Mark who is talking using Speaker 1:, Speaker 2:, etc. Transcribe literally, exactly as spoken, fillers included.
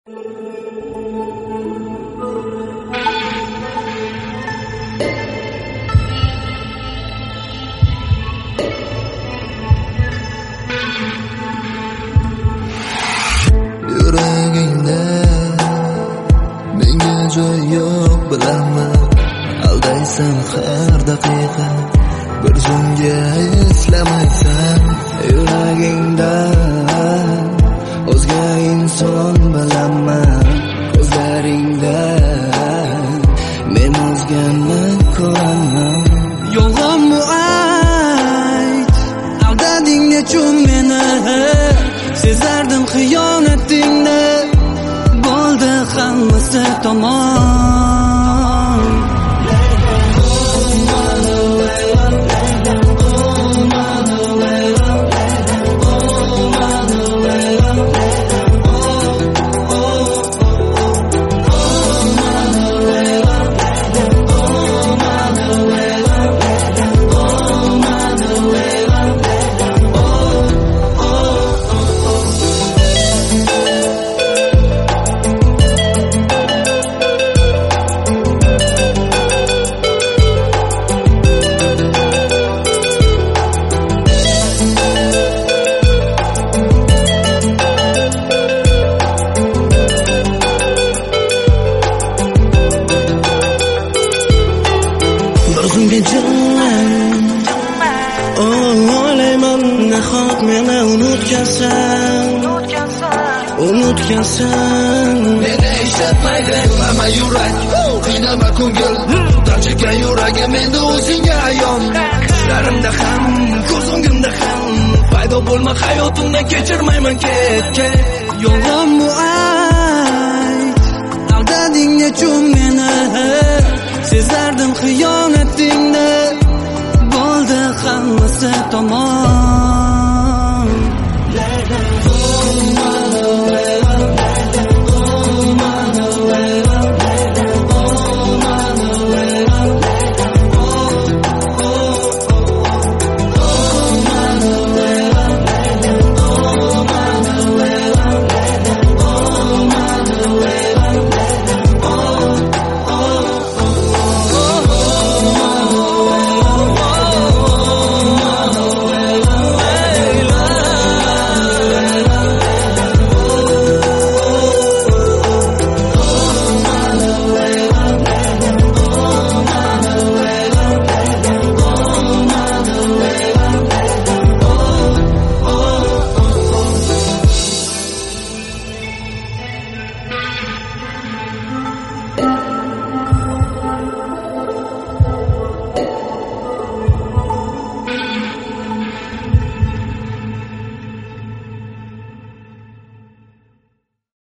Speaker 1: Yuragingda menga joy yo'q bilaman, aldaysan har daqiqa, bir zumga eslamaysan. Yuragingda o'zga inson bilaman, ko'zlaringda men o'zgani ko'raman.
Speaker 2: Yolg'onmi ayt, aldading nechun meni, sezardim xiyonatingni, bo'ldi hammasi tamom. O'ylayman nahot meni unutgansan, unutgansan.
Speaker 1: Meni eshitmaydi nima yurak, qiynama ko'ngil, darchagan yuragim endi o'zingga ayon. Tushlarimda ham, ko'z o'ngimda ham paydo bo'lma hayotimdan, kechirmayman ketgan.
Speaker 2: Yolg'onmi ayt, aldading nechun meni, sezardim xiyonatingni, bo'ldi hammasi tamom.